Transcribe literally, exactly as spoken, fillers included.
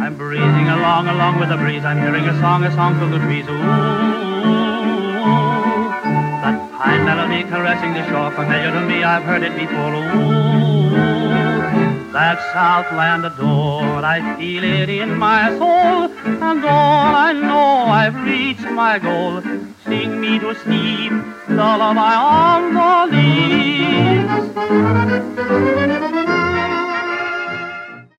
I'm breezing along, along with the breeze. I'm hearing a song, a song through the trees. Ooh, that pine melody caressing the shore, familiar to me, I've heard it before. Ooh, that Southland adored, I feel it in my soul, and all I know I've reached my goal. Sing me to sleep, lullaby on the leaves.